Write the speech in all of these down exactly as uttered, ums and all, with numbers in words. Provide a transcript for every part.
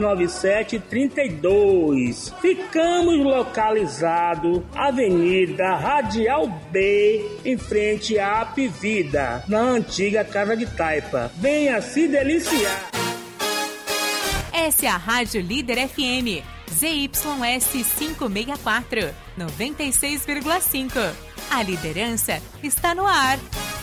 nove sete três dois. Ficamos localizados Avenida Radial B, em frente à Apivida, na antiga Casa de Taipa. Venha se deliciar. Essa é a Rádio Líder F M, Z Y S quinhentos e sessenta e quatro, noventa e seis vírgula cinco. A liderança está no ar.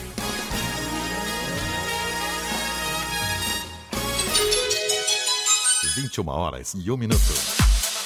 vinte e uma horas e um minuto.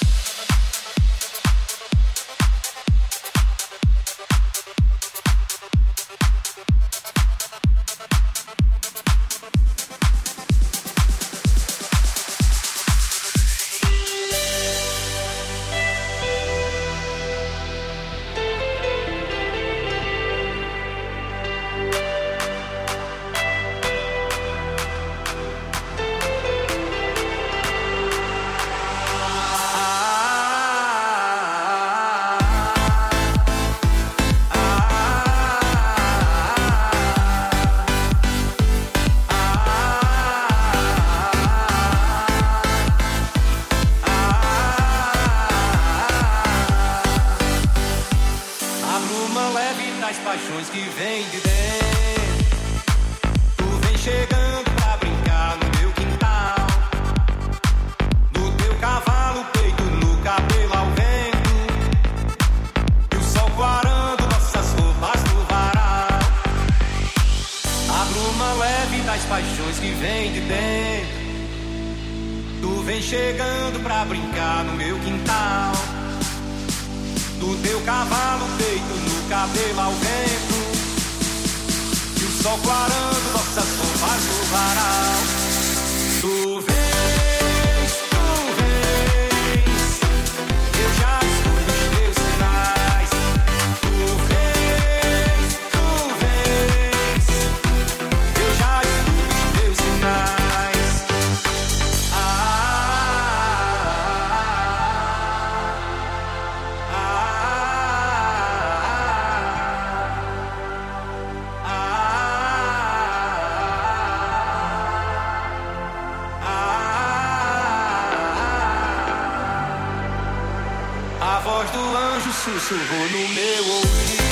Sussurrou no meu ouvido.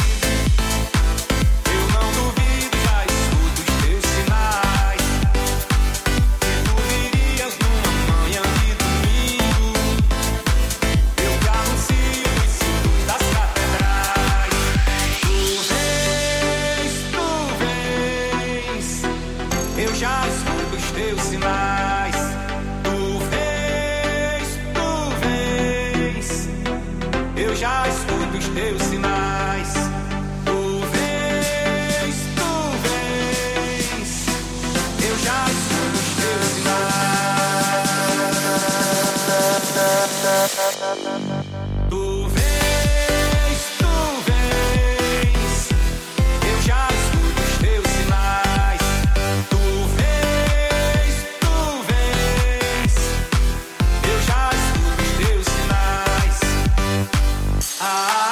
Eu não duvido, já escuto os teus sinais. Que tu virias numa manhã de domingo. Eu te anuncio os símbolos das catedrais. Tu vens, tu vens. Eu já escuto os teus sinais. Tu vens, tu vens. Eu já escuto os teus sinais. Tu vens, tu vens. Eu já escuto os teus sinais. Tu vens, tu vens. Eu já escuto os teus sinais. Tu vens, tu vens. Eu já escuto os teus sinais. Ah,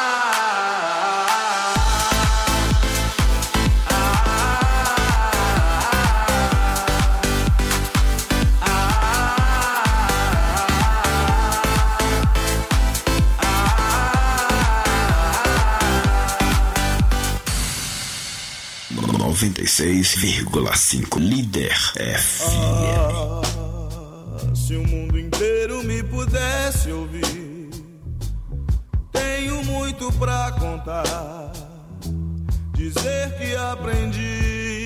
noventa e seis vírgula cinco Líder F M. Ah, se o mundo inteiro me pudesse ouvir, tenho muito pra contar, dizer que aprendi.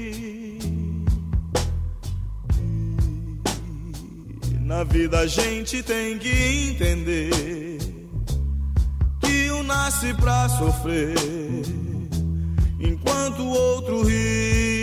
E na vida a gente tem que entender que um nasce pra sofrer, enquanto o outro ri.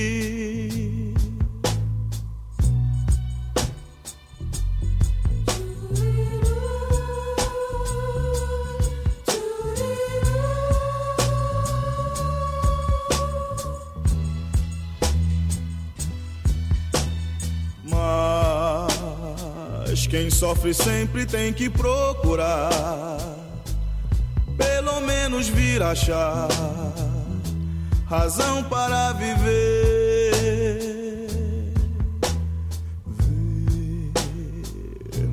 Mas quem sofre sempre tem que procurar, pelo menos vir achar razão para viver.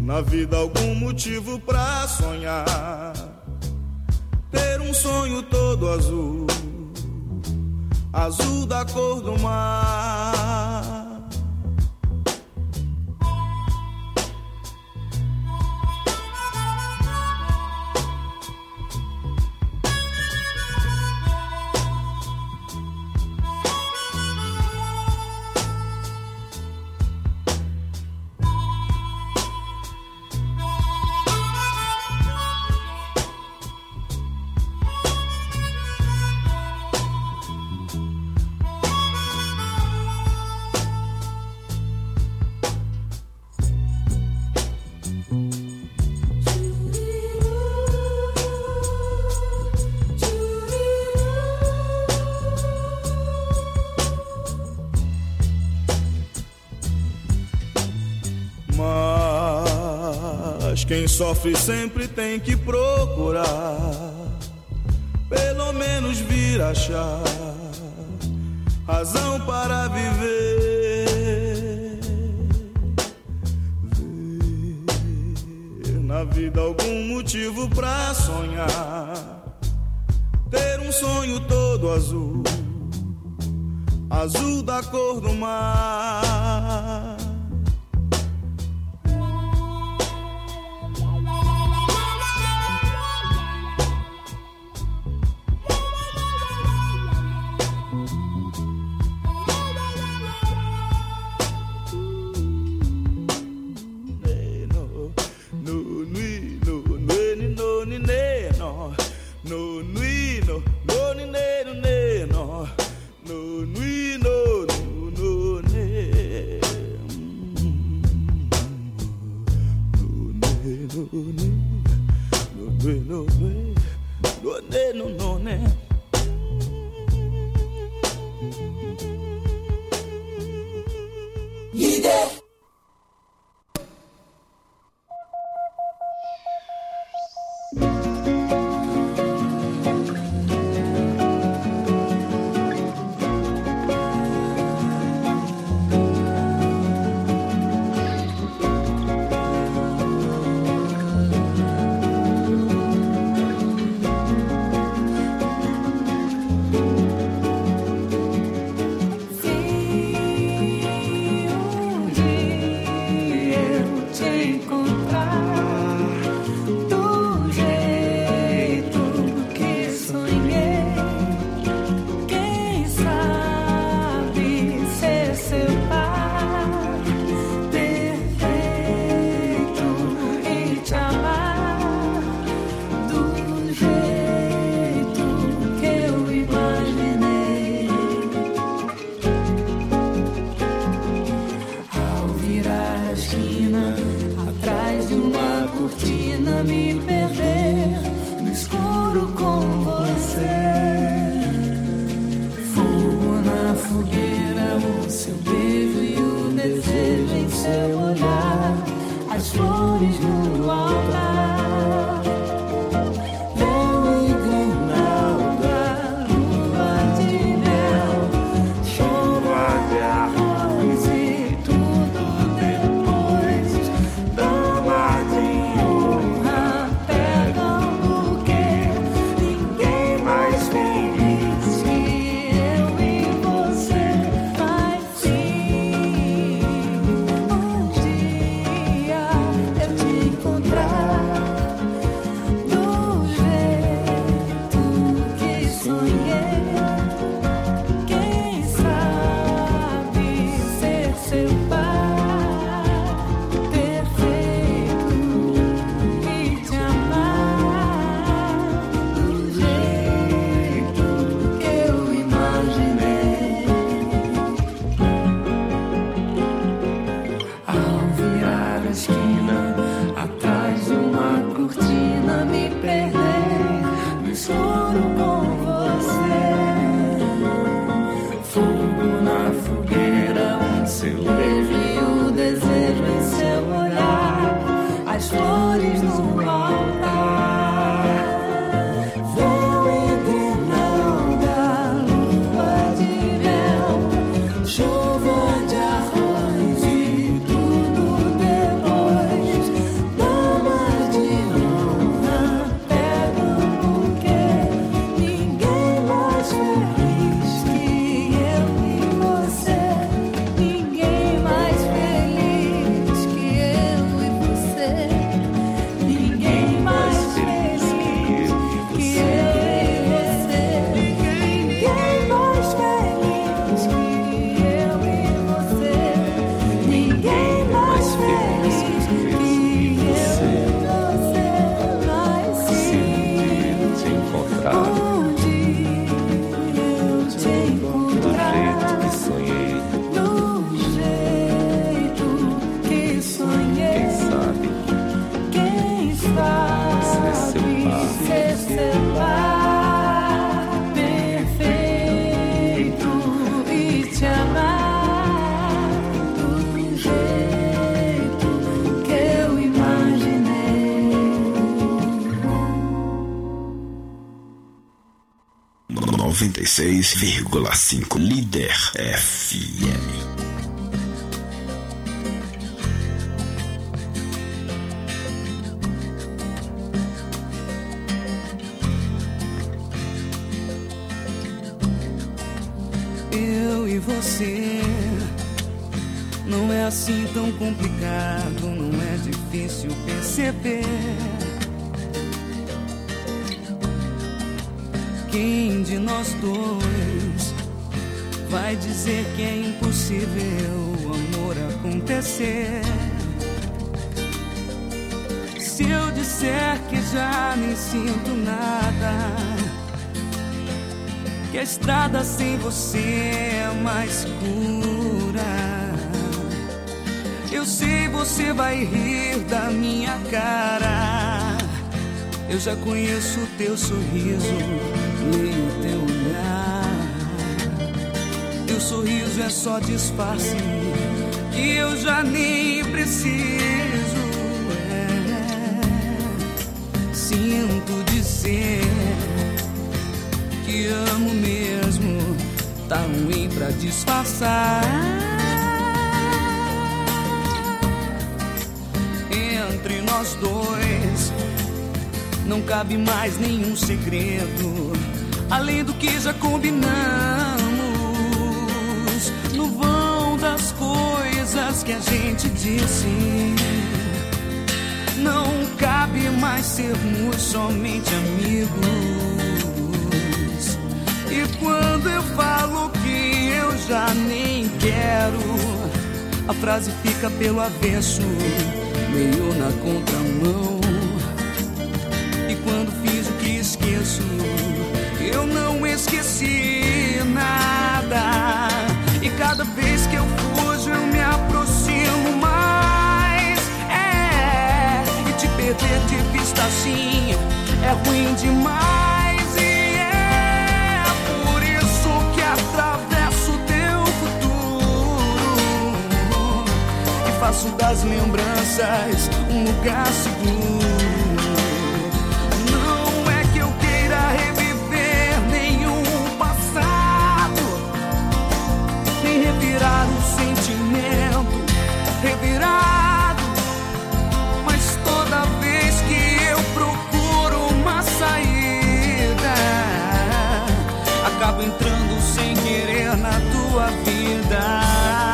Na vida algum motivo pra sonhar, ter um sonho todo azul, azul da cor do mar. Quem sofre sempre tem que procurar, pelo menos vir achar razão para viver. Ver na vida algum motivo pra sonhar, ter um sonho todo azul, azul da cor do mar. Chuva de arroz e tudo depois. noventa e seis vírgula cinco Líder F M. Você não é assim tão complicado, não é difícil perceber. Quem de nós dois vai dizer que é impossível o amor acontecer? Se eu disser que já nem sinto nada, que a estrada sem você é mais escura, eu sei você vai rir da minha cara. Eu já conheço o teu sorriso, leio o teu olhar. Teu sorriso é só disfarce que eu já nem preciso. É, sinto dizer que amo mesmo, tá ruim pra disfarçar. Entre nós dois não cabe mais nenhum segredo, além do que já combinamos. No vão das coisas que a gente disse, não cabe mais sermos somente amigos. E quando eu falo que eu já nem quero, a frase fica pelo avesso, meio na contramão. E quando fiz o que esqueço, eu não esqueci nada. E cada vez que eu fujo eu me aproximo mais. É, e te perder de vista assim é ruim demais. Atravesso teu futuro e faço das lembranças um lugar seguro. Não é que eu queira reviver nenhum passado, nem revirar o sentimento revirado, mas toda vez que eu procuro uma saída, acabo entrando sem querer na tua vida.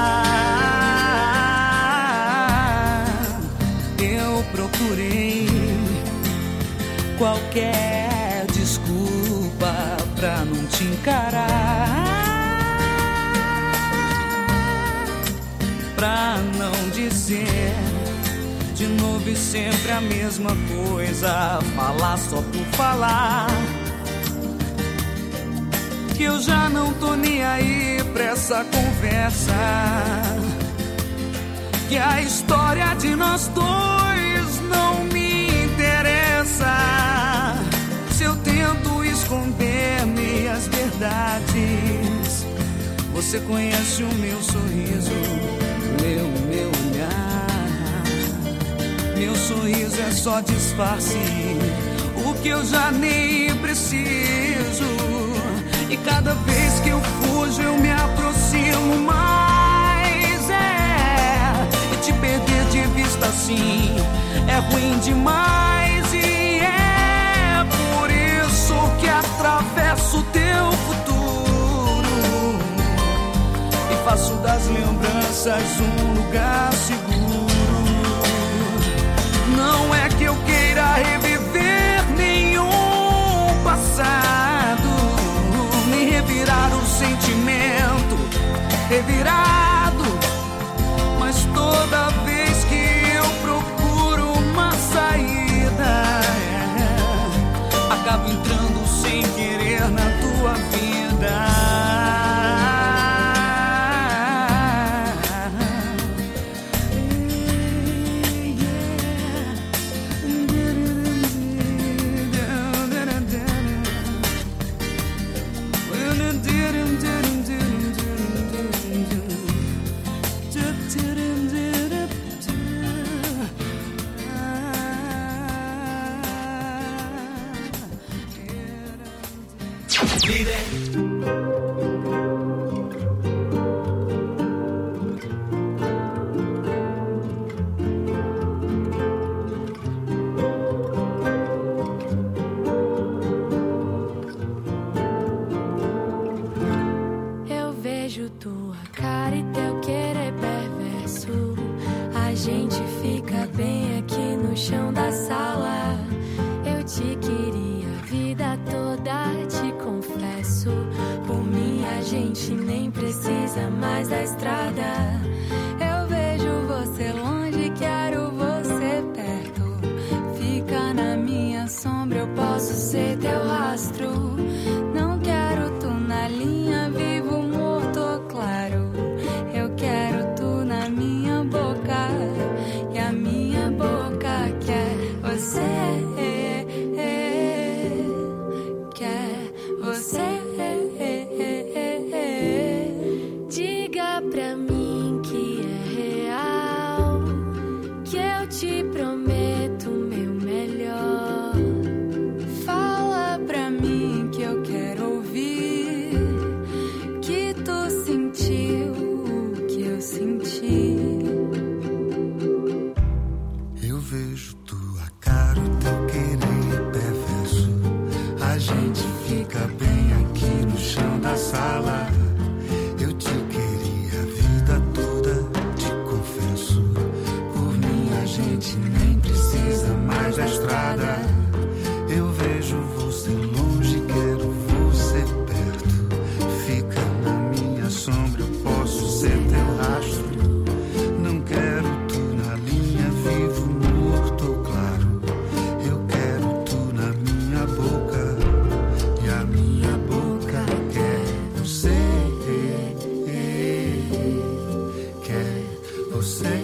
Eu procurei qualquer desculpa pra não te encarar, pra não dizer de novo e sempre a mesma coisa, falar só por falar. Que eu já não tô nem aí pra essa conversa, que a história de nós dois não me interessa. Se eu tento esconder meias verdades, você conhece o meu sorriso, leu o meu olhar. Meu sorriso é só disfarce, o que eu já nem preciso. E cada vez que eu fujo eu me aproximo mais. É, e te perder de vista assim é ruim demais. E é por isso que atravesso teu futuro e faço das lembranças um lugar seguro. Não é que eu queira reviver nenhum passado, revirar o sentimento revirado, mas toda vez que eu procuro uma saída, é, acabo entrando sem querer na tua vida. Líder. Eu vejo tua cara e teu querer perverso. A gente fica bem aqui no chão da sala. Eu te queria a vida toda, te confesso. Por mim a gente nem precisa mais da estrada. Eu vejo você longe, quero você perto. Fica na minha sombra, eu posso ser teu rastro. Não quero tu na linha, vivo, morto ou claro. Eu quero tu na minha boca, e a minha boca quer você. Quer você. Diga pra mim que é real, que eu te prometo meu melhor. Fala pra mim que eu quero ouvir, que tu sentiu o que eu senti. Eu vejo tua cara, o teu querer perverso. A gente fica bem aqui no chão da sala. Eu te queria a vida toda, te confesso. Por mim a gente nem precisa mais da estrada. Eu vejo você longe, quero você perto. Fica na minha sombra, eu posso ser teu rastro. Não quero tu na linha, vivo, morto ou claro. Eu quero tu na minha boca, e a minha boca quer você. Quer você.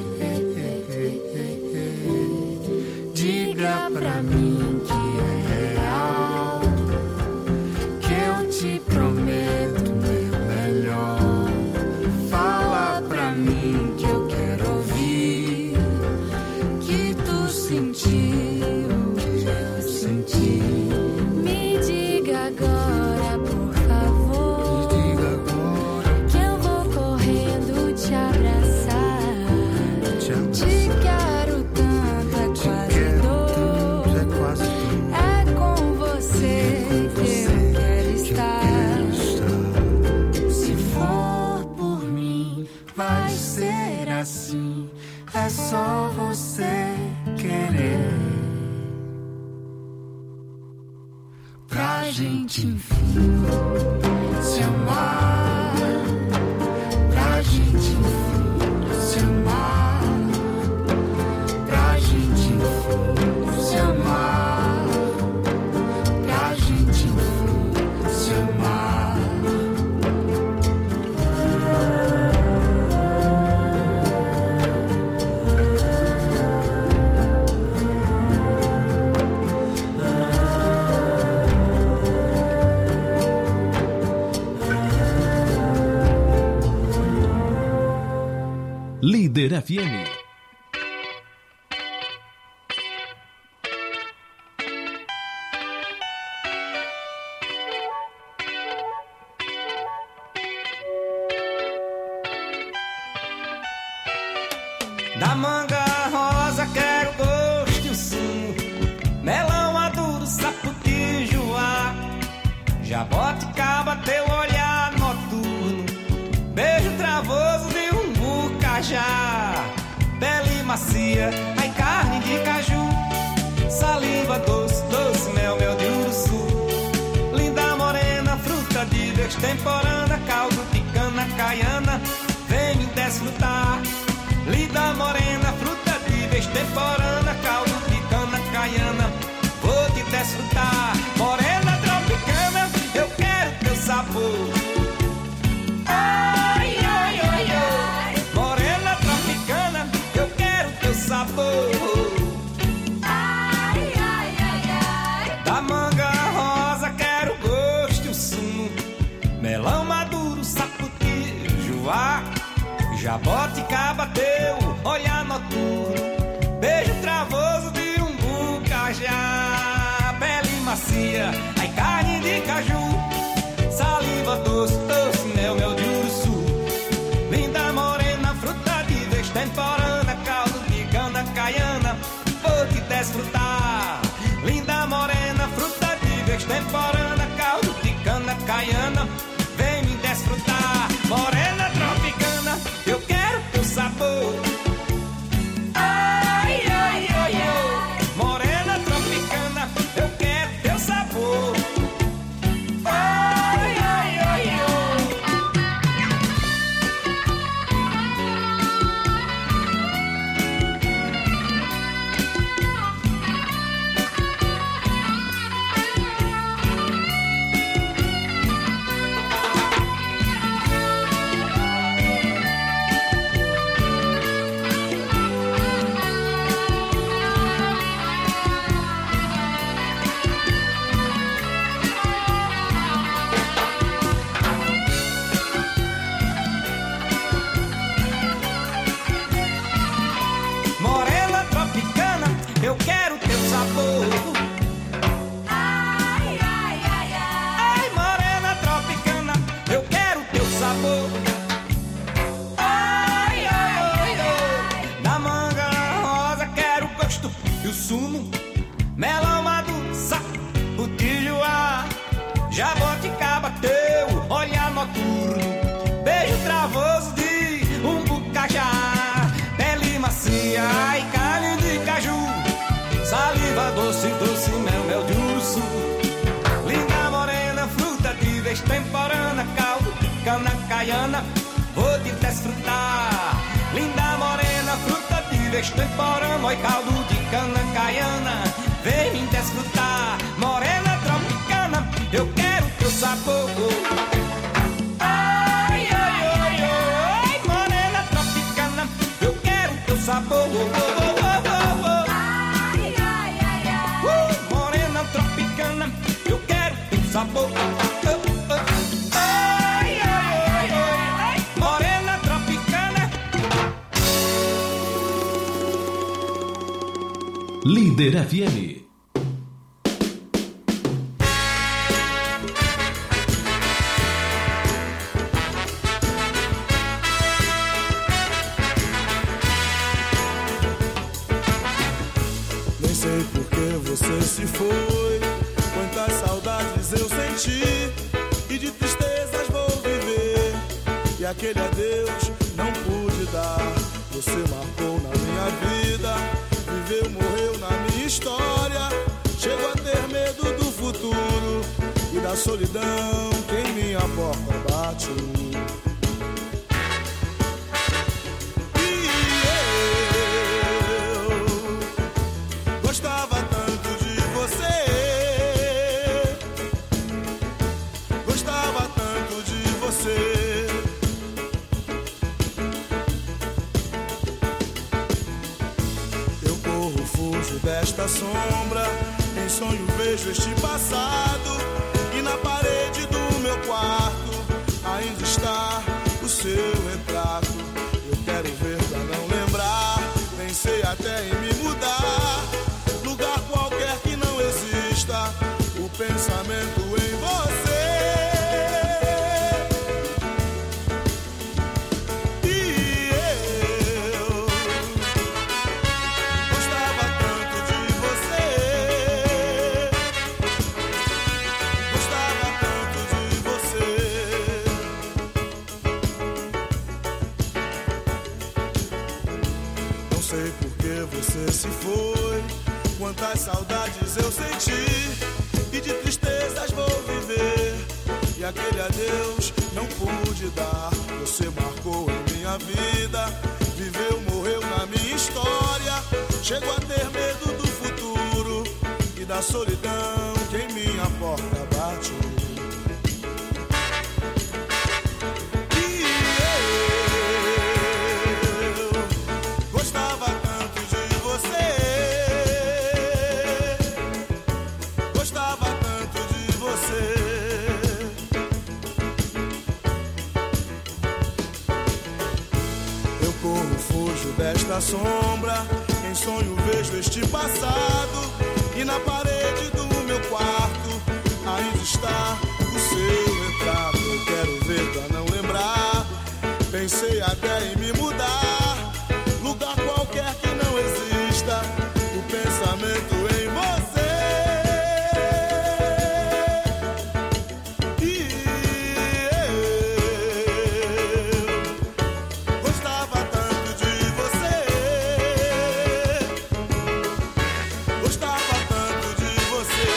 Diga pra mim que é real, que eu te prometo meu melhor. Fala pra mim que eu quero ouvir, que tu sentiu o que eu senti. Me diga agora, por favor, Me diga agora, que eu vou correndo te abraçar. te amo. Te quero tanto, é quase Quero dor. tanto, é quase tudo. É com você que eu quero Que eu estar. quero estar. Se for por mim, vai ser assim. É só você querer. Pra gente enfim se amar. Pra gente enfim se amar. Pra gente enfim se amar. Pra gente enfim se amar. Líder F M. Da manga rosa quero gosto e o sumo, melão maduro, saputi, joá, jaboticaba, teu olhar noturno, beijo travoso de um bucajá, pele macia, ai carne de caju, saliva doce, doce mel, mel de uruçu, linda morena, fruta de destemporânea, caldo de cana caiana, vem me desfrutar. Linda morena, fruta de vez temporana, caldo de cana caiana, vou te desfrutar. Morena tropicana, eu quero teu sabor. Ai, ai, ai, ai. Morena tropicana, eu quero teu sabor. Ai, ai, ai, ai. Da manga rosa quero gosto e o sumo, melão maduro, saputi, joá, jaboticaba, teu olhar noturno, beijo travoso de umbu, cajá, pele macia, ai carne de caju, caiana, vou te desfrutar. Linda morena, fruta de vez temporana, caldo de cana caiana, vem me desfrutar. Morena tropicana, eu quero teu sabor. Ai, ai, ai, ai. Morena tropicana, eu quero teu sabor. Ai, ai, ai, ai. Eu quero teu sabor. Ai, ai, ai, ai. Ai, morena tropicana, eu quero teu sabor. Ai, ai, ai, ai. Da manga rosa quero o gosto e o sumo. Melão maduro, o tijuá. Jaboticaba teu olhar noturno. Beijo travoso de um bucajá. Pele macia e carne de caju. Saliva doce, doce, mel, mel de urso. Linda morena, fruta de vez temporana, caldo de cana caiana, vou te desfrutar. Linda morena, fruta de vez temporana, oi, caldo de cana caiana, vem me desfrutar. Morena tropicana, eu quero teu sabor. Ai, ai, ai, ai, morena tropicana, eu quero teu sabor. Sabor. Ai, ai, ai, ai, morena tropicana. Líder F M. Nem sei por que você se foi. Quantas saudades eu senti e de tristezas vou viver. E aquele adeus não pude dar. Você marcou na minha vida, viveu, morreu na minha história. Chego a ter medo do futuro e da solidão que em minha porta bate. E eu gostava tanto de você. Eu corro, fujo desta sombra. Em sonho vejo este passado. E na parede do meu quarto ainda está o seu retrato. Eu quero ver pra não lembrar. Pensei até em me mudar. Lugar qualquer que não exista o pensamento em você. Você se foi, quantas saudades eu senti e de tristezas vou viver. E aquele adeus não pude dar. Você marcou em minha vida, viveu, morreu na minha história. Chego a ter medo do futuro e da solidão que em minha porta bate. Desta sombra, em sonho vejo este passado. E na parede do meu quarto ainda está o seu retrato. Eu quero ver pra não lembrar. Pensei até em me mudar. Lugar qualquer que não exista egoísta, o pensamento em você. E eu gostava tanto de você, gostava tanto de você.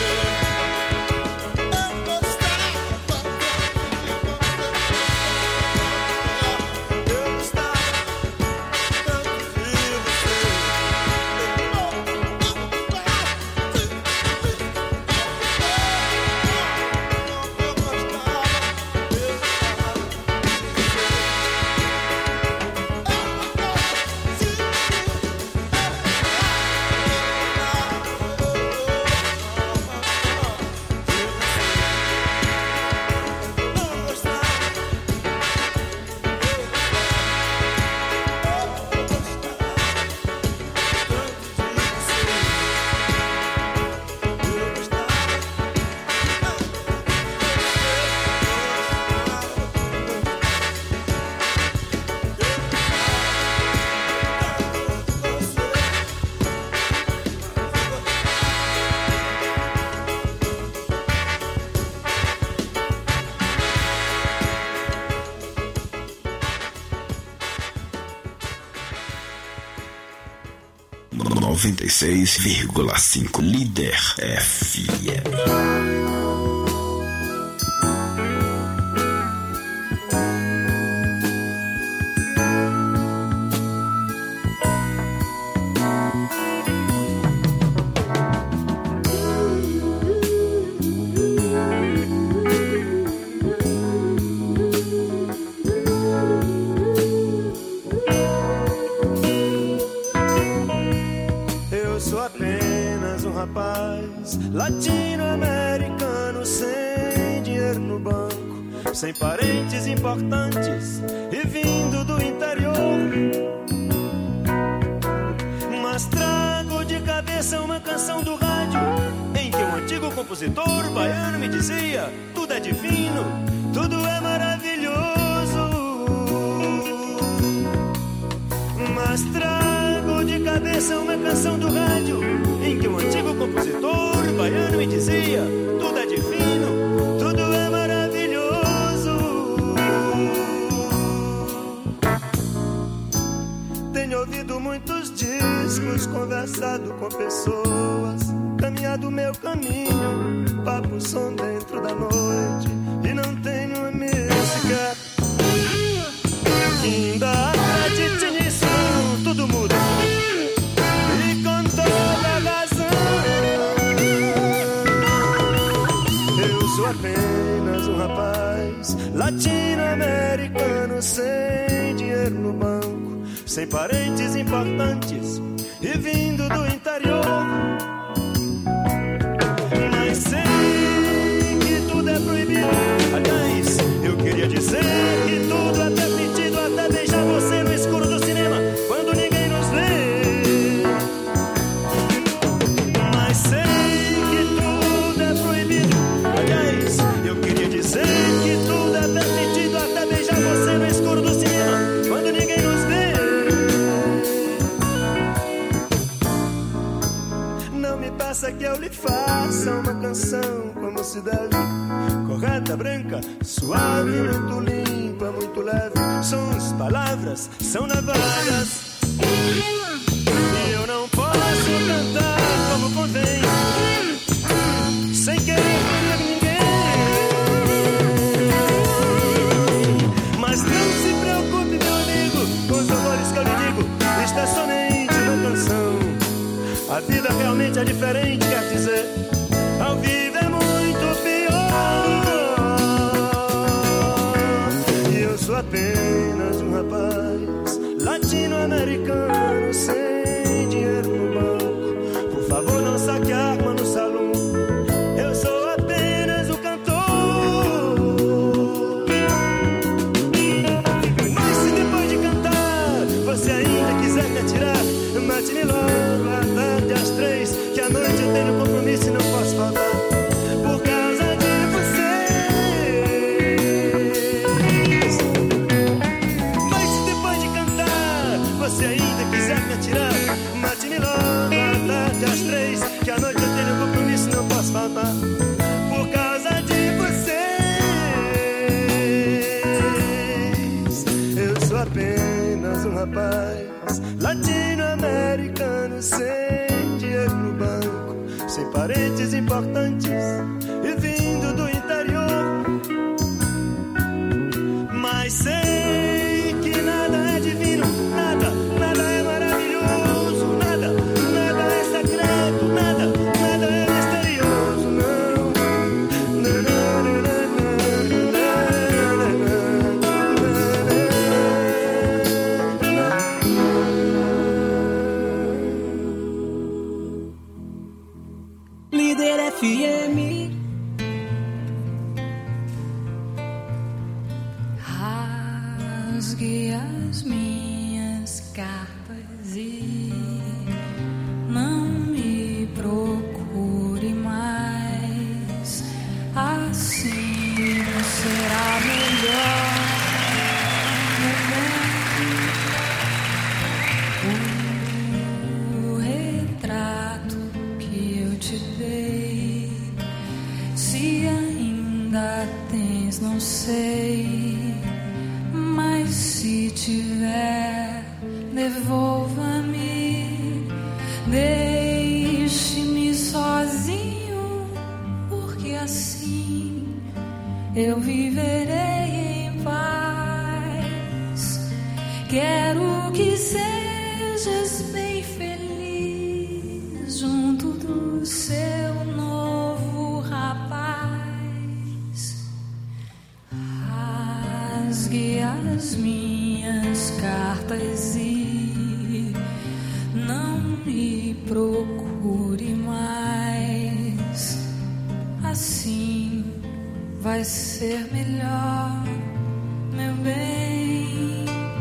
Eu gostava tanto de você. Eu gostava noventa e seis vírgula cinco Líder F M. Eu sou apenas um rapaz latino-americano sem dinheiro no banco, sem parentes importantes e vindo do interior. Mas trago de cabeça uma canção do rádio em que um antigo compositor baiano me dizia: tudo é divino, tudo é maravilhoso. Mas trago de cabeça uma canção do rádio em que um antigo compositor baiano me dizia: tudo é divino, tudo é maravilhoso. Tenho ouvido muitos discos, conversado com pessoas, caminhado meu caminho, papo som dentro da noite, e não tenho uma música que ainda acredite nisso. Tudo muda e com toda razão. Eu sou apenas um rapaz latino-americano sem dinheiro no banco, sem parentes importantes e vindo do interior. Mas sei que tudo é proibido. Aliás, eu queria dizer que tudo é permitido, até beijar você no escuro do cinema, quando ninguém nos vê. Mas sei que tudo é proibido. Aliás, eu queria dizer que tudo é permitido, até beijar você no escuro do cinema, quando ninguém nos vê. Não me peça que eu lhe faça uma canção como se deve, correta, branca, suave, muito limpa, muito leve. Sons, palavras, são navalhas, e eu não posso cantar como convém, sem querer ferir ninguém. Mas não se preocupe, meu amigo, com os horrores que eu lhe digo. Isto é somente uma canção. A vida realmente é diferente, quer dizer, ao vivo é muito pior. E eu sou apenas um rapaz latino-americano sem dinheiro no banco. Por favor, não saque a arma no salão. Eu sou apenas o cantor. Mas se depois de cantar você ainda quiser me atirar, mate-me logo à tarde às três, que à noite eu tenho compromisso e não posso sem dinheiro no banco, sem parentes importantes e vindo do interior. Mas sei que nada é divino, nada, nada é maravilhoso, nada, nada é secreto, nada, nada é misterioso, não. Não, não, não, não, não. Líder F M. Rasgue as minhas cartas e não me procure mais. Assim será melhor. O retrato que eu te dei, se ainda tens, não sei. Mas se tiver, devolva-me, deixe-me sozinho, porque assim eu viverei em paz. Quero que sejas bem feliz junto do seu novo rapaz. Rasgue as minhas cartas e não me procure mais. Assim vai ser melhor, meu bem.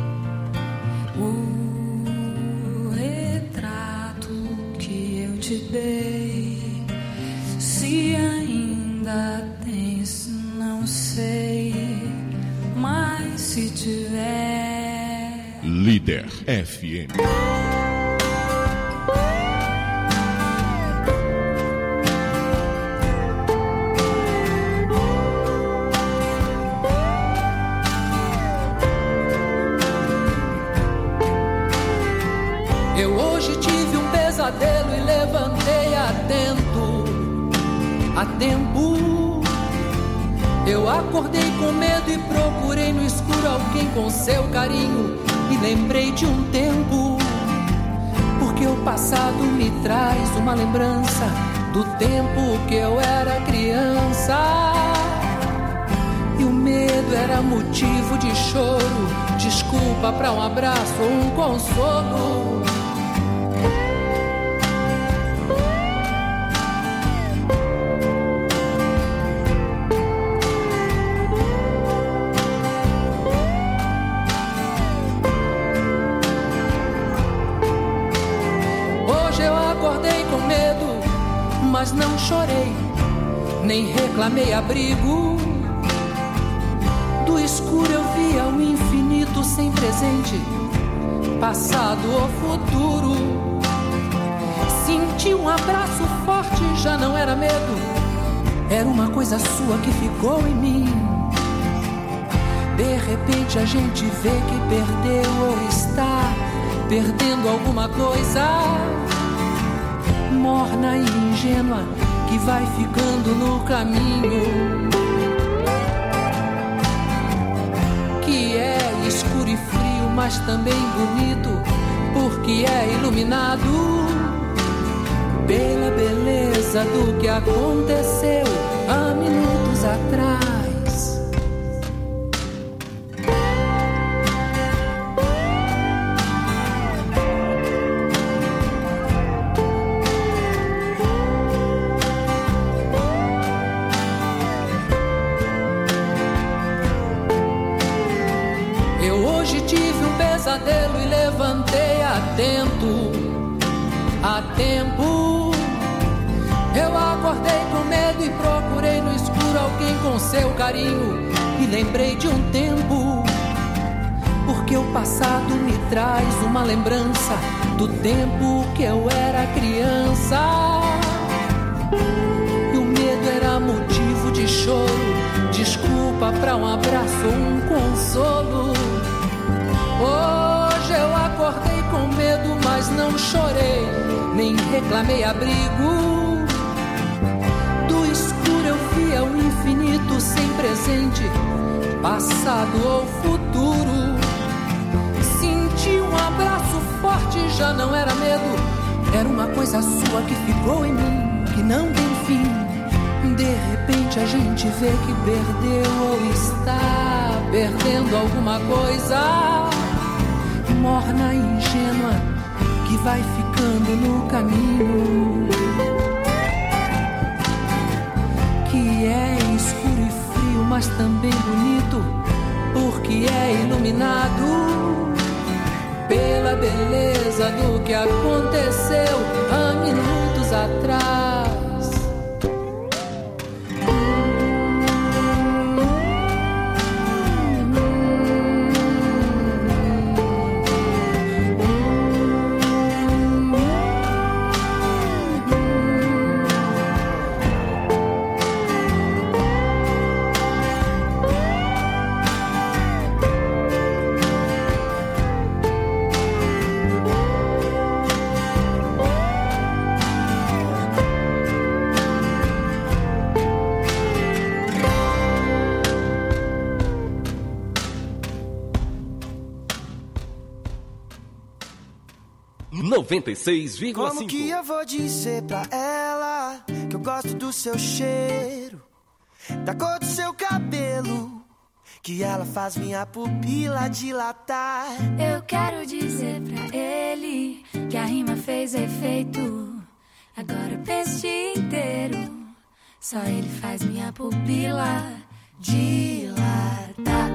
O retrato que eu te dei, se ainda tens, não sei. Mas se tiver, Líder F M. Eu hoje tive um pesadelo e levantei atento, a tempo. Eu acordei com medo e procurei no escuro alguém com seu carinho. E lembrei de um tempo, porque o passado me traz uma lembrança do tempo que eu era criança. E o medo era motivo de choro, desculpa pra um abraço ou um consolo. Mas não chorei, nem reclamei abrigo. Do escuro eu via o infinito sem presente, passado ou futuro. Senti um abraço forte, já não era medo, era uma coisa sua que ficou em mim. De repente a gente vê que perdeu ou está perdendo alguma coisa, morna e ingênua, que vai ficando no caminho, que é escuro e frio, mas também bonito, porque é iluminado pela beleza do que aconteceu há minutos atrás. E levantei atento, a tempo. Eu acordei com medo e procurei no escuro alguém com seu carinho. E lembrei de um tempo, porque o passado me traz uma lembrança do tempo que eu era criança. E o medo era motivo de choro, desculpa pra um abraço ou um consolo. Hoje eu acordei com medo, mas mas não chorei, nem reclamei abrigo. Do escuro eu via o infinito sem presente, passado ou futuro. Senti um abraço forte, já não era medo, era uma coisa sua que ficou em mim, que não tem fim. De repente a gente vê que perdeu ou está perdendo alguma coisa, morna e ingênua que vai ficando no caminho, que é escuro e frio, mas também bonito, porque é iluminado pela beleza do que aconteceu há minutos atrás. noventa e seis vírgula cinco. Como que eu vou dizer pra ela que eu gosto do seu cheiro, da cor do seu cabelo, que ela faz minha pupila dilatar? Eu quero dizer pra ele que a rima fez efeito. Agora eu penso o dia inteiro, só ele faz minha pupila dilatar.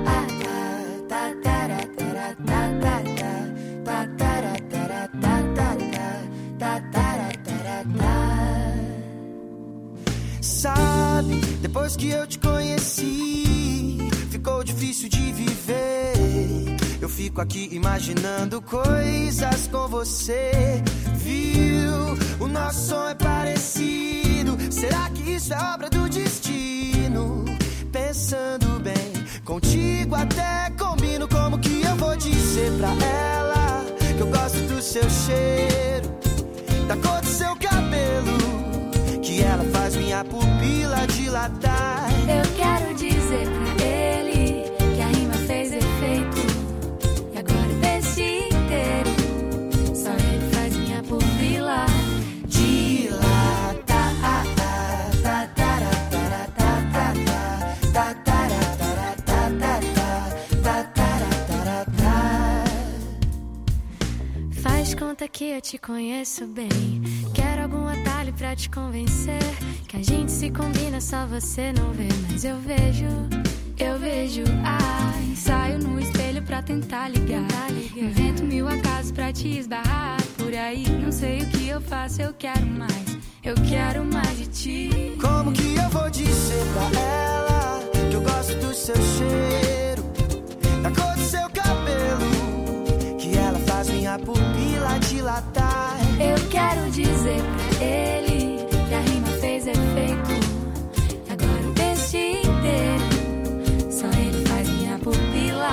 Sabe, depois que eu te conheci, ficou difícil de viver. Eu fico aqui imaginando coisas com você. Viu, o nosso som é parecido. Será que isso é obra do destino? Pensando bem, contigo até combino. Como que eu vou dizer pra ela que eu gosto do seu cheiro, da cor do seu cabelo, que ela faz minha pupila dilatar? Eu quero dizer pra ele que a rima fez efeito. E agora desse inteiro, só ele faz minha pupila dilatar. Faz conta que eu te conheço bem. Quero algum atalho pra te convencer que a gente se combina, só você não vê. Mas eu vejo, eu vejo. Ai, saio no espelho pra tentar ligar, invento mil acasos pra te esbarrar por aí. Não sei o que eu faço, eu quero mais, eu quero mais de ti. Como que eu vou dizer pra ela que eu gosto do seu cheiro, da cor do seu cabelo, que ela faz minha pupila dilatar? Eu quero dizer pra ele que a rima fez efeito. E agora o desse inteiro, só ele faz minha pupila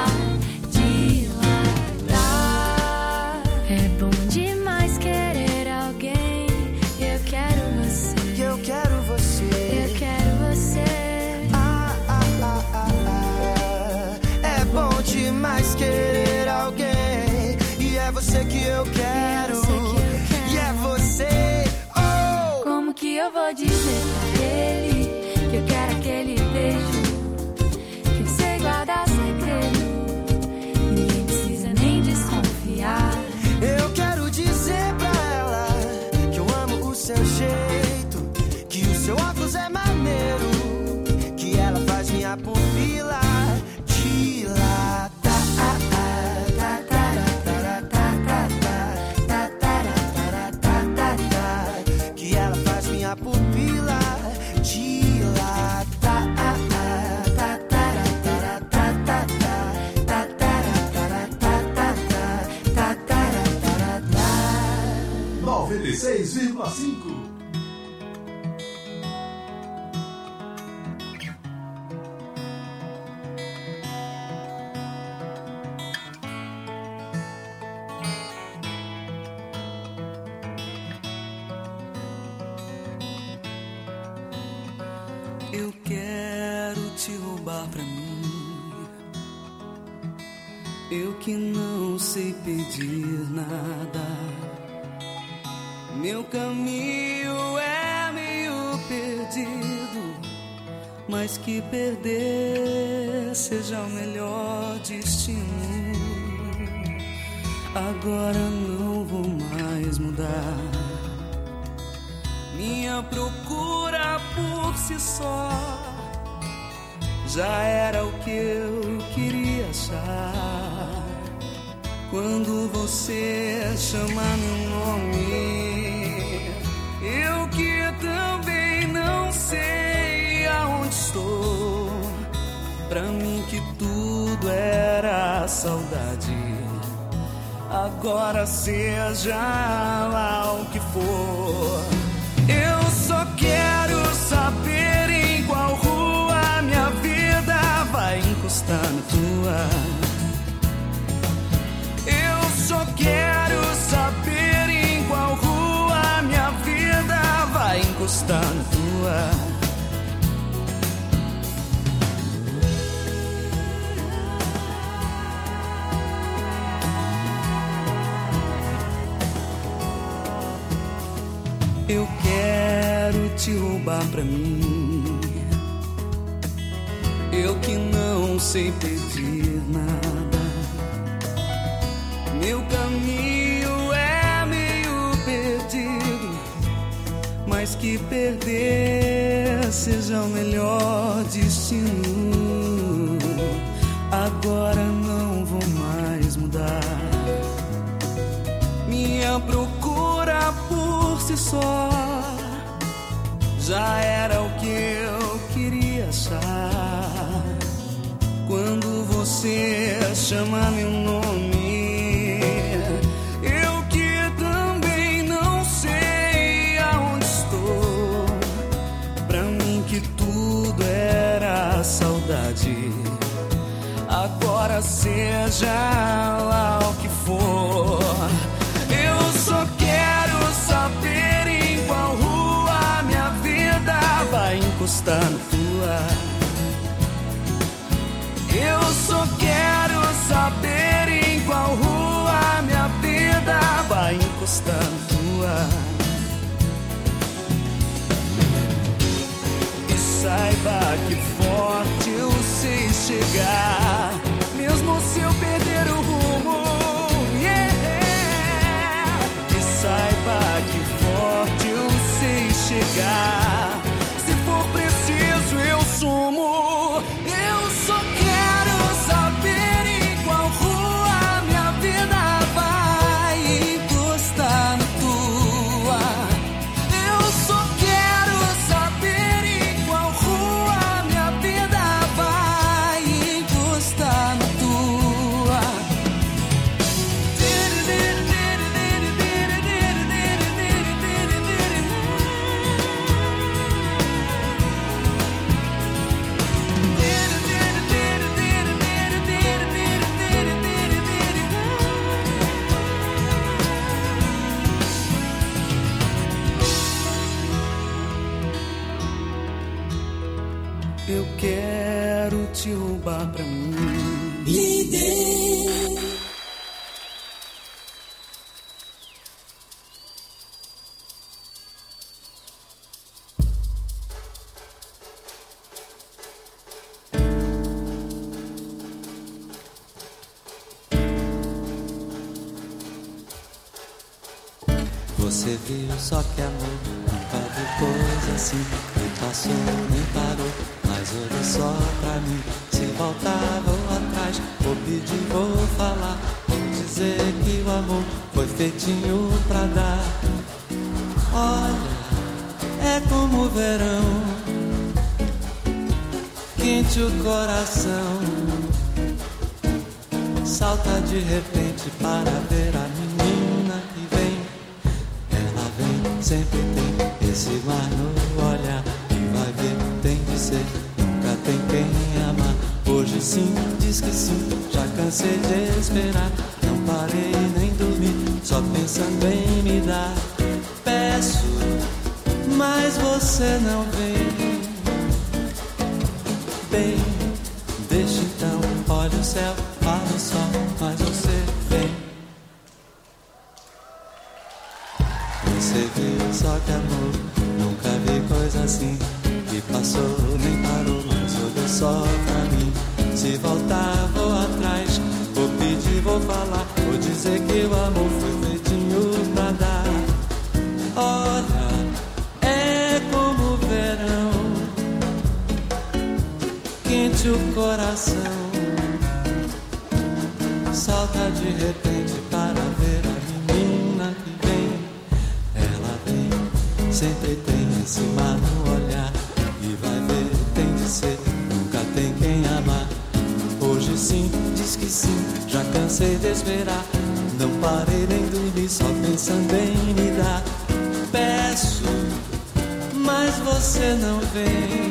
dilatar. É bom demais querer alguém. Eu quero você, eu quero você, eu quero você. Ah, ah, ah, ah, ah. É bom demais querer alguém. E é você que eu quero, e é você. Oh! Como que eu vou dizer pra ele que eu quero aquele beijo, que você guarda segredo, ninguém precisa nem desconfiar. Eu quero dizer pra ela que eu amo o seu jeito, que o seu óculos é maneiro, que ela faz minha pupila dilatar. Que ela faz minha pupila dilatar. noventa e seis vírgula cinco. Eu quero te roubar pra mim. Eu que não sei pedir nada. Meu caminho é meio perdido, mas que perder seja o melhor destino. Agora não vou mais mudar. Minha procura por si só já era o que eu queria achar. Quando você chama meu nome, eu que também não sei aonde estou. Pra mim que tudo era saudade. Agora seja lá o que for, eu só quero saber em qual rua minha vida vai encostar na tua. Eu só quero saber em qual rua minha vida vai encostar na tua. Eu quero te roubar pra mim. Eu que não sei pedir nada. Meu caminho é meio perdido, mas que perder seja o melhor destino. Agora não vou mais mudar. Minha procura por si só já era o que eu queria achar. Quando você chama meu nome, eu que também não sei aonde estou. Pra mim que tudo era saudade. Agora seja lá o que for, eu só quero saber em qual rua minha vida vai encostar na tua. Eu só quero saber em qual rua minha vida vai encostar na tua. E saiba que forte eu sei chegar, mesmo se eu perder o rumo. Yeah. E saiba que forte eu sei chegar, se for preciso eu sumo. Eu só quero saber em qual rua minha vida vai encostar na tua. Eu só quero saber em qual rua minha vida vai encostar na tua. Eu quero te roubar pra mim. Líder. Você viu só que amor nunca viu coisa assim. Nem passou, nem parou, mas olhou só pra mim. Se voltar, vou atrás, vou pedir, vou falar, vou dizer que o amor foi feitinho pra dar. Olha, é como o verão, quente o coração, salta de repente para ver a menina que vem. Ela vem, sempre tem esse mar no olhar, e vai ver, tem de ser, nunca tem quem amar. Hoje sim, diz que sim, já cansei de esperar. Não parei nem dormi, só pensando em me dar. Peço, mas você não vem. Vem, deixa então, olha o céu, olha o sol, mas você vem. Você viu só que amor, nunca vi coisa assim. Que passou, nem parou, mas olhou só pra mim. Se voltar, vou atrás, vou pedir, vou falar, vou dizer que o amor foi feitinho pra dar. Olha, é como o verão, quente o coração, salta de repente para ver a menina que vem. Ela vem, sempre tem esse mar no olhar, e vai ver, tem de ser, nunca tem quem amar. Hoje sim, diz que sim, já cansei de esperar, não parei nem dormir, só pensando em me dar. Peço, mas você não vem.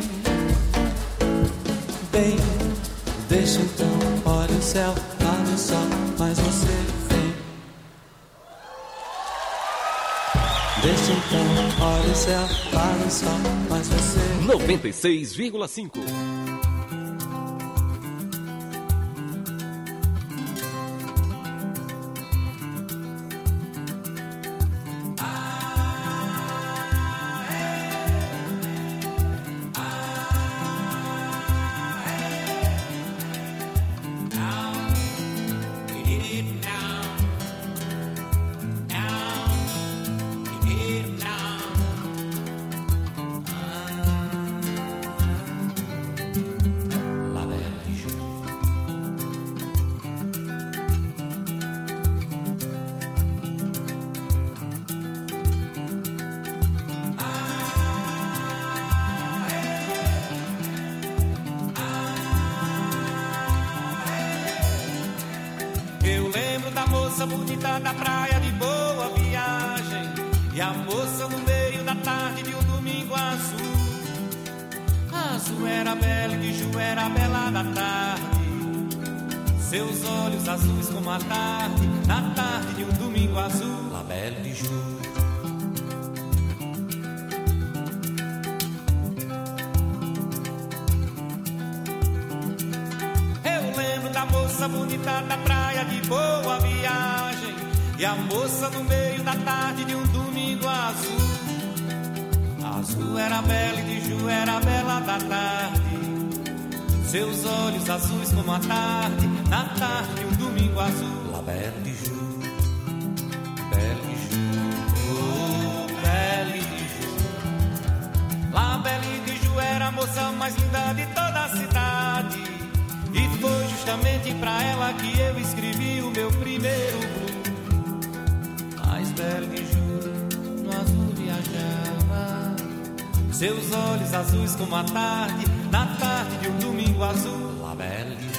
Bem, deixa então, olha o céu, olha o sol, mas você vem. Deixa então, olha o céu, olha o sol, mas você... noventa e seis vírgula cinco. Bonita da praia de Boa Viagem, e a moça no meio da tarde de um domingo azul. Azul era bela e de Ju era bela da tarde, seus olhos azuis como a tarde, na tarde de um domingo azul. La Belle de Ju. Eu lembro da moça bonita da praia de Boa Viagem, e a moça no meio da tarde de um domingo azul. Azul era bela e de Ju era bela da tarde, seus olhos azuis como a tarde, na tarde de um domingo azul. La Belle de Ju, Belle de Ju, oh Belle de Ju. La Belle de Ju era a moça mais linda de toda a cidade, e foi justamente pra ela que eu escrevi o meu primeiro blues. Mas Belle de Ju no azul viajava, seus olhos azuis como a tarde, na tarde de um domingo azul. La Belle de Ju.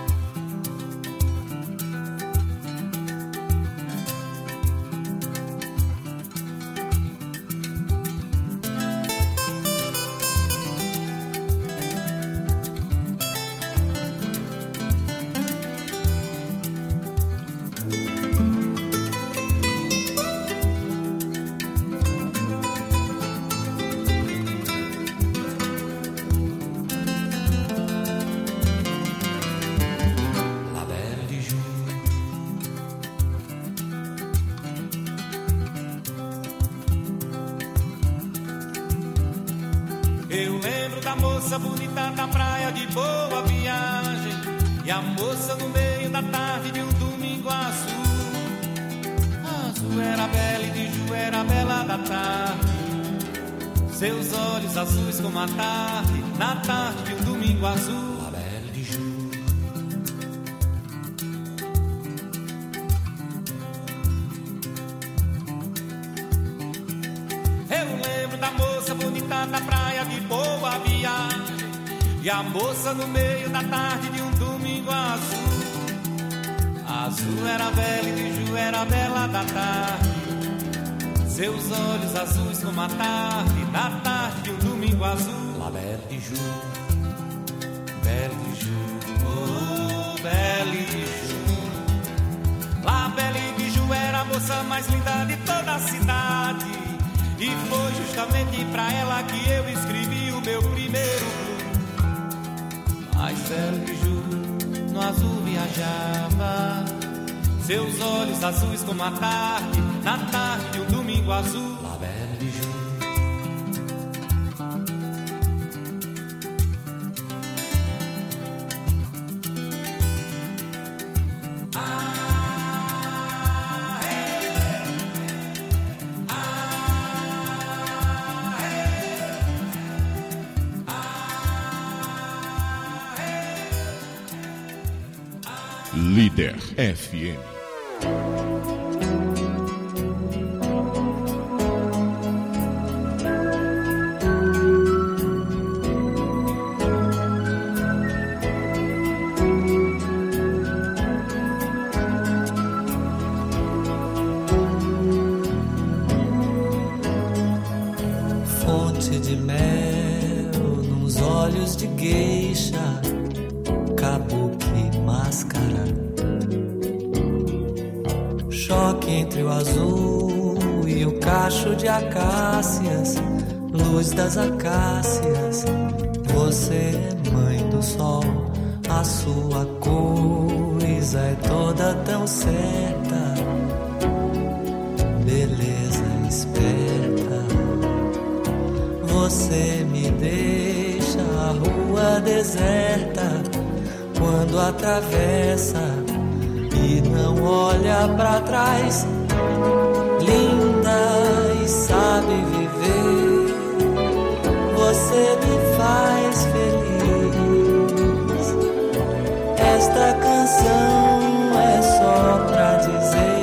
Bonita da praia de Boa Viagem, e a moça no meio da tarde de um domingo azul. Azul era bela e de Ju era bela da tarde, seus olhos azuis como a tarde, na tarde de um domingo azul. La Belle de Ju. Eu lembro da moça bonita da praia de Boa Viagem, e a moça no meio da tarde de um domingo azul. Azul era bela e de Ju era bela da tarde, seus olhos azuis como a tarde, na tarde de um domingo azul. La Belle de Ju, Belle de Ju, oh Belle de Ju. La Belle de Ju era a moça mais linda de toda a cidade, e foi justamente pra ela que eu escrevi o meu primeiro blues. Ai, céu de julho, no azul viajava, seus olhos azuis como a tarde, na tarde de um domingo azul. La Belle de Jour. Líder F M. Fonte de mel nos olhos de geisha, kabuki máscara, choque entre o azul e o cacho de acácias, luz das acácias. Você é mãe do sol, a sua coisa é toda tão certa, beleza esperta. Você me deixa a rua deserta quando atravessa e não olha pra trás. Linda e sabe viver, você me faz feliz. Esta canção é só pra dizer.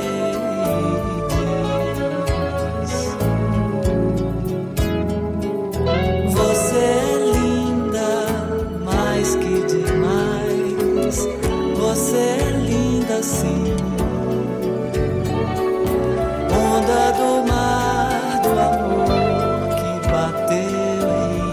Você é linda, mais que demais. Você é linda sim. Onda do mar, do amor que bateu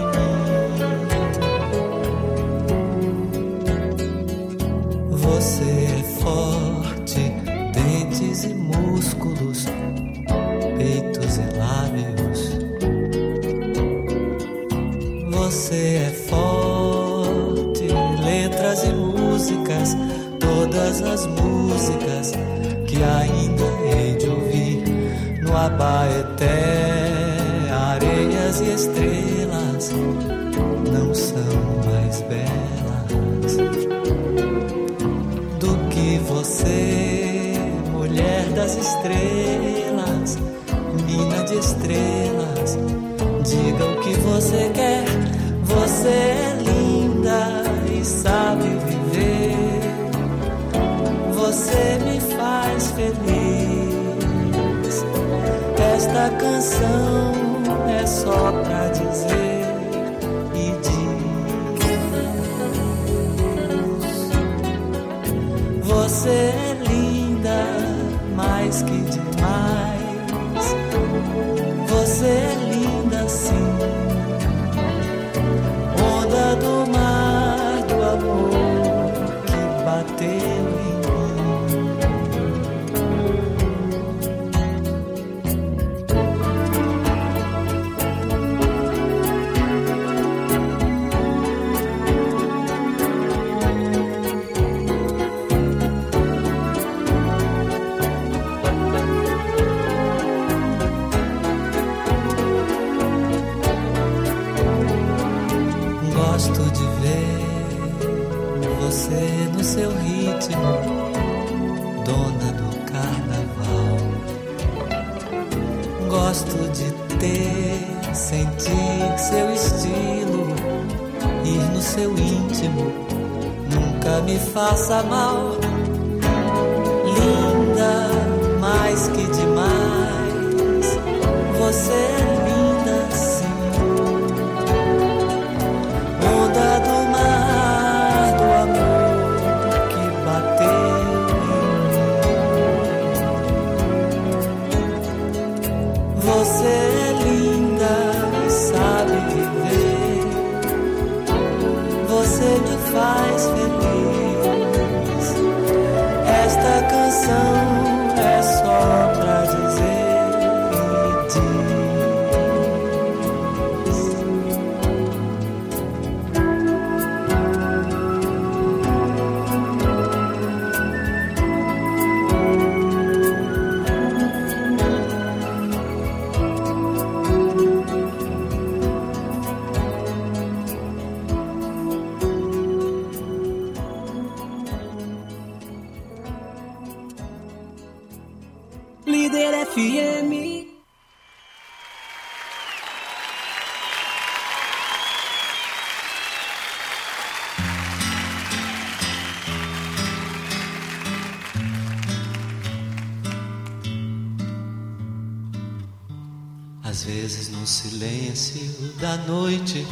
em mim. Você é forte, dentes e músculos, peitos e lábios. Você é forte, letras e músicas, todas as músicas que ainda hei de ouvir no Abaeté. Areias e estrelas não são mais belas do que você, mulher das estrelas, mina de estrelas. Diga o que você quer. Você é linda e sabe viver. Você me faz feliz. Esta canção é só pra dizer e diz. Você é linda, mais que demais. Você é linda sim. Onda do mar, do amor que bateu em no seu ritmo, dona do carnaval. Gosto de ter, sentir seu estilo, ir no seu íntimo, nunca me faça mal. Linda, mais que demais, você é linda sim. Onda do mar, do amor que bateu em mim. Você é linda e sabe viver. Você me faz feliz. Esta canção é só pra dizer. vezes no silêncio da noite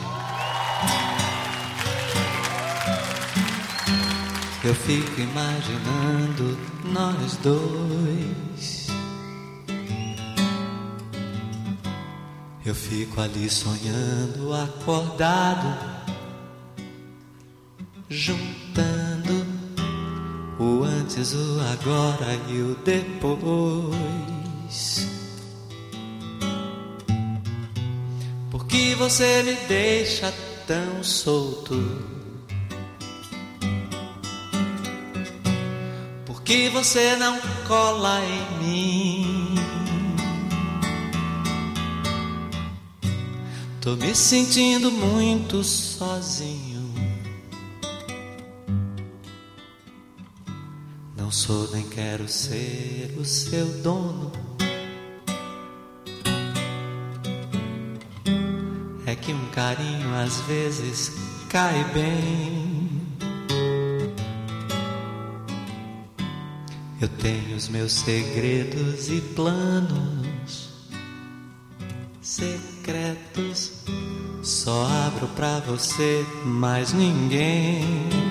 eu fico imaginando nós dois. Eu fico ali sonhando, acordado, juntando o antes, o agora e o depois. Por que você me deixa tão solto? Por que você não cola em mim? Tô me sentindo muito sozinho. Não sou nem quero ser o seu dono. É que um carinho às vezes cai bem. Eu tenho os meus segredos e planos secretos, só abro pra você, mais ninguém.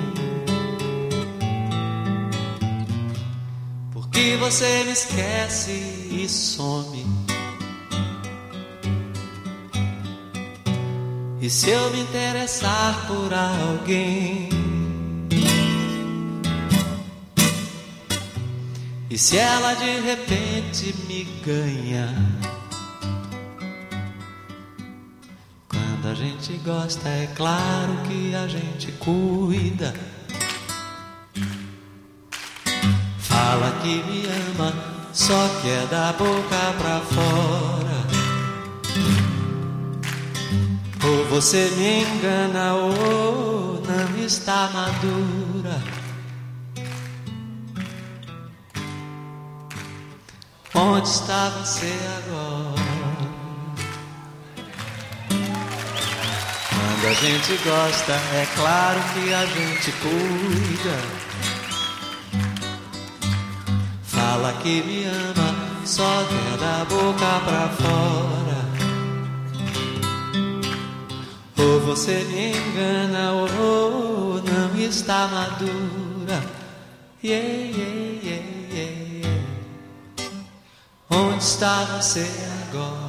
Porque você me esquece e some. E se eu me interessar por alguém? E se ela de repente me ganha? Quando a gente gosta, é claro que a gente cuida. Fala que me ama, só que é da boca pra fora. Ou você me engana ou não está madura. Onde está você agora? Quando a gente gosta, é claro que a gente cuida. Fala que me ama, só que é da boca pra fora. Ou você me engana ou não está madura. Yeah, yeah, yeah, yeah, yeah. Onde está você agora?